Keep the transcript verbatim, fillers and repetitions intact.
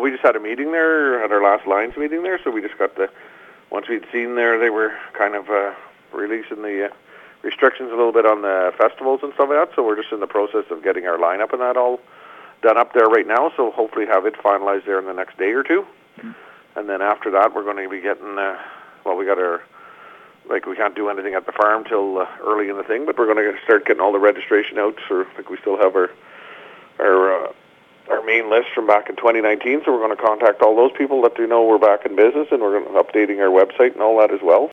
we just had a meeting there, had our last Lions meeting there, so we just got the, once we'd seen there, they were kind of uh, releasing the uh, restrictions a little bit on the festivals and stuff like that, so we're just in the process of getting our lineup and that all done up there right now, so hopefully have it finalized there in the next day or two. Mm. And then after that, we're going to be getting, uh, well, we got our, like we can't do anything at the farm till uh, early in the thing, but we're going to start getting all the registration out, so I think we still have our, our, uh, our main list from back in twenty nineteen, so we're going to contact all those people that do know we're back in business, and we're going to updating our website and all that as well.